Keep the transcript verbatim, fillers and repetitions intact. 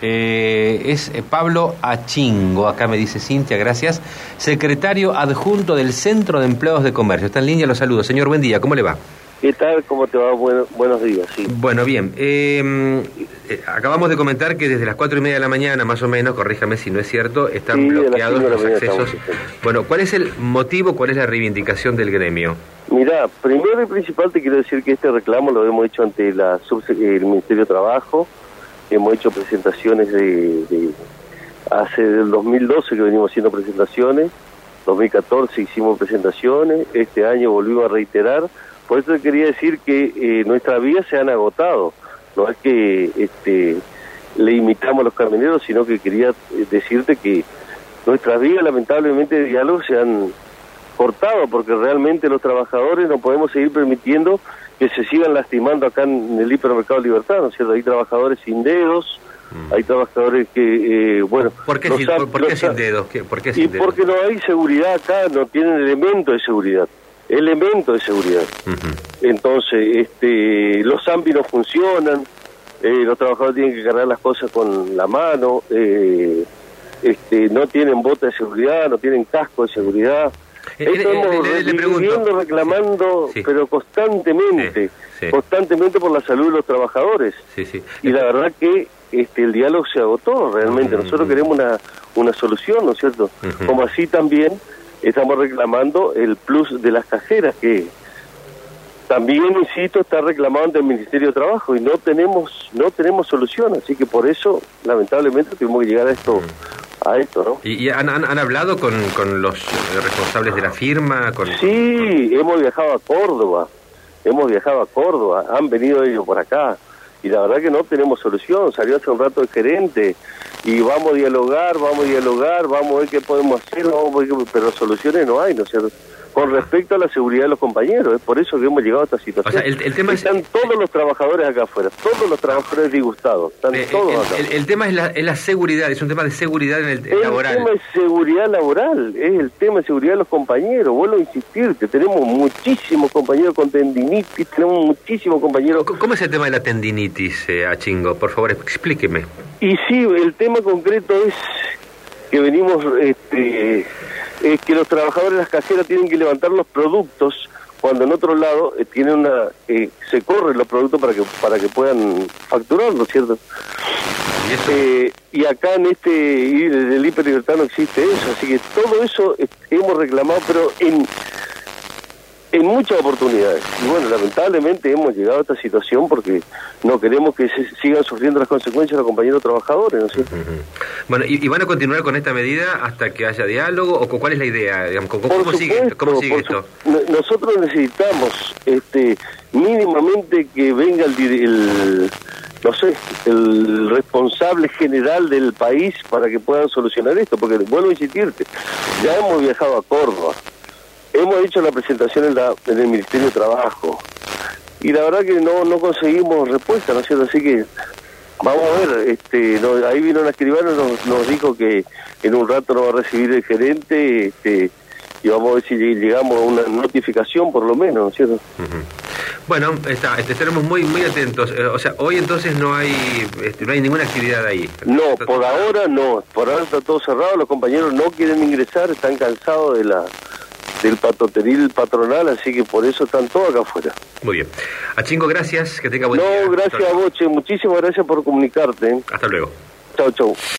Eh, es eh, Pablo Achingo, acá me dice Cintia, gracias. Secretario adjunto del Centro de Empleados de Comercio. Está en línea, lo saludo. Señor, buen día, ¿cómo le va? ¿Qué tal? ¿Cómo te va? Bueno, buenos días, sí. Bueno, bien. Eh, eh, acabamos de comentar que desde las cuatro y media de la mañana, más o menos, corríjame si no es cierto, están sí, bloqueados los accesos. Bueno, ¿cuál es el motivo, cuál es la reivindicación del gremio? Mirá, primero y principal te quiero decir que este reclamo lo hemos hecho ante la el Ministerio de Trabajo. Hemos hecho presentaciones de, de hace del dos mil doce que venimos haciendo presentaciones, dos mil catorce hicimos presentaciones, este año volvimos a reiterar. Por eso quería decir que eh, nuestras vías se han agotado. No es que este, le imitamos a los camioneros, sino que quería decirte que nuestras vías lamentablemente de diálogo se han cortado, porque realmente los trabajadores no podemos seguir permitiendo que se sigan lastimando acá en el hipermercado Libertad, ¿no es cierto? Hay trabajadores sin dedos, mm. hay trabajadores que, eh, bueno... ¿Por qué, sin, por, ¿por qué sin dedos? ¿Qué, ¿Por qué sin y dedos? Porque no hay seguridad acá, no tienen elementos de seguridad. Elementos de seguridad. Uh-huh. Entonces, este, los zambis no funcionan, eh, los trabajadores tienen que cargar las cosas con la mano, eh, este, no tienen botas de seguridad, no tienen casco de seguridad. Eh, Esto eh, hemos le, le, le pregunto, reclamando, sí, sí. pero constantemente, sí, sí. constantemente por la salud de los trabajadores. Sí, sí. Y la verdad que este, el diálogo se agotó realmente. Uh-huh. Nosotros queremos una, una solución, ¿no es cierto? Uh-huh. Como así también estamos reclamando el plus de las cajeras, que también, insisto, está reclamado ante el Ministerio de Trabajo y no tenemos no tenemos solución, así que por eso, lamentablemente, tuvimos que llegar a esto, a esto, ¿no? ¿Y, y han, han, han hablado con, con los responsables de la firma? Con, sí, con... hemos viajado a Córdoba, hemos viajado a Córdoba, han venido ellos por acá, y la verdad que no tenemos solución. Salió hace un rato el gerente, y vamos a dialogar, vamos a dialogar, vamos a ver qué podemos hacer, vamos a ver qué... pero soluciones no hay, ¿no es cierto? Con respecto a la seguridad de los compañeros, es por eso que hemos llegado a esta situación. O sea, el, el tema están es... todos los trabajadores acá afuera, todos los trabajadores disgustados, están eh, todos el, acá. El, el tema es la, es la seguridad, es un tema de seguridad en el, el laboral. El tema es seguridad laboral, es el tema de seguridad de los compañeros. Vuelvo a insistir que tenemos muchísimos compañeros con tendinitis, tenemos muchísimos compañeros... ¿Cómo es el tema de la tendinitis, eh, Achingo? Por favor, explíqueme. Y sí, el tema concreto es que venimos... este es que los trabajadores de las cajeras tienen que levantar los productos cuando en otro lado eh, tienen una eh, se corren los productos para que para que puedan facturarlo, ¿cierto? ¿Y, eh, y acá en este y desde el Hiper Libertad no existe eso, así que todo eso eh, hemos reclamado, pero en en muchas oportunidades. Y bueno, lamentablemente hemos llegado a esta situación porque no queremos que se sigan sufriendo las consecuencias los compañeros trabajadores, ¿no es cierto? Uh-huh. Bueno, ¿y, ¿y van a continuar con esta medida hasta que haya diálogo? ¿O cuál es la idea? Digamos, ¿Cómo, por cómo supuesto, sigue, cómo sigue esto? Su... Nosotros necesitamos este mínimamente que venga el, el no sé, el responsable general del país para que puedan solucionar esto, porque vuelvo a insistirte, ya hemos viajado a Córdoba, hemos hecho la presentación en, la, en el Ministerio de Trabajo y la verdad que no no conseguimos respuesta, ¿no es cierto? Así que vamos a ver, este, no, ahí vino un escribano y nos, nos dijo que en un rato nos va a recibir el gerente, este, y vamos a ver si llegamos a una notificación por lo menos, ¿no es cierto? Uh-huh. Bueno, está, este, estaremos muy muy atentos. Eh, o sea, hoy entonces no hay este, no hay ninguna actividad ahí. No, por ahora no, por ahora está todo cerrado, los compañeros no quieren ingresar, están cansados de la del patoteril patronal, así que por eso están todos acá afuera. Muy bien. Achingo, gracias, que tenga buen no, día. No, gracias a vos, che, muchísimas gracias por comunicarte. Hasta luego. Chau, chau.